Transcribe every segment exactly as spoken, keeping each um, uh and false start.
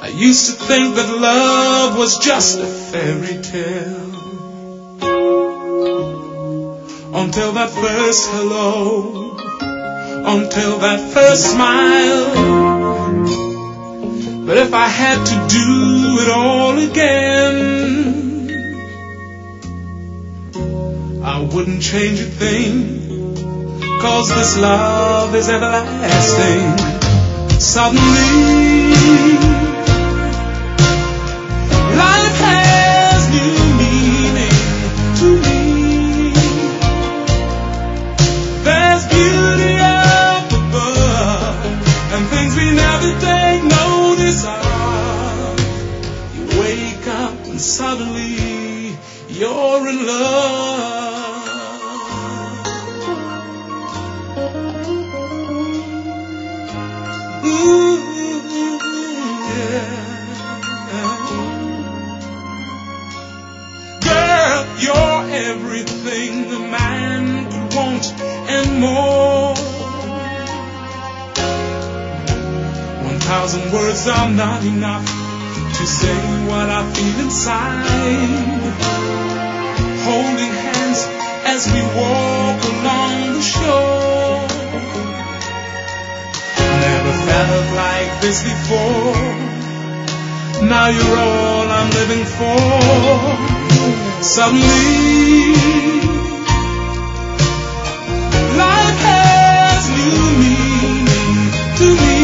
I used to think that love was just a fairy tale, until that first hello, until that first smile. But if I had to do it all again, I wouldn't change a thing, 'cause this love is everlasting. Suddenly life has new meaning to me. There's beauty up above and things we never take notice of. You wake up and suddenly you're in love. Ooh, yeah. Girl, you're everything a man could want and more. One thousand words are not enough to say what I feel inside. Holding hands as we walk along the shore. Never felt like this before. Now you're all I'm living for. Suddenly life has new meaning to me.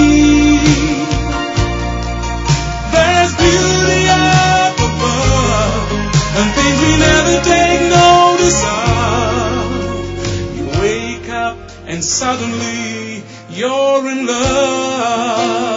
There's beauty up above and things we never take notice of. You wake up and suddenly you're in love.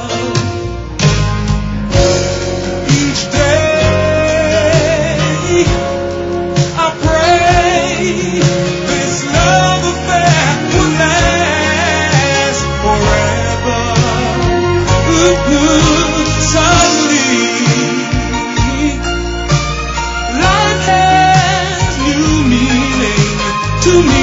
Each day I pray this love affair will last forever. Ooh, ooh, suddenly life has new meaning to me.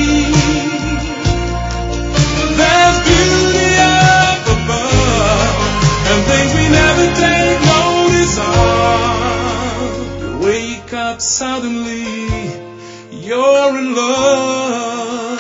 There's beauty up above and things we never take notice of. You wake up suddenly, you're in love.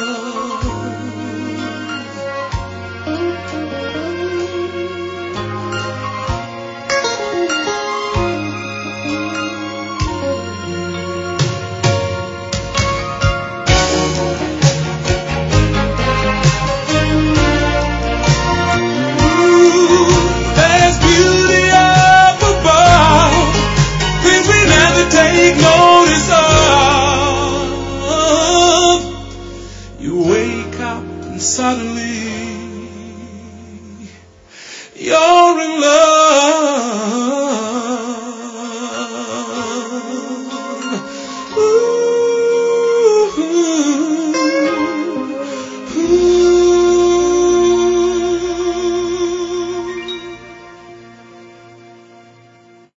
Take notice of. You wake up and suddenly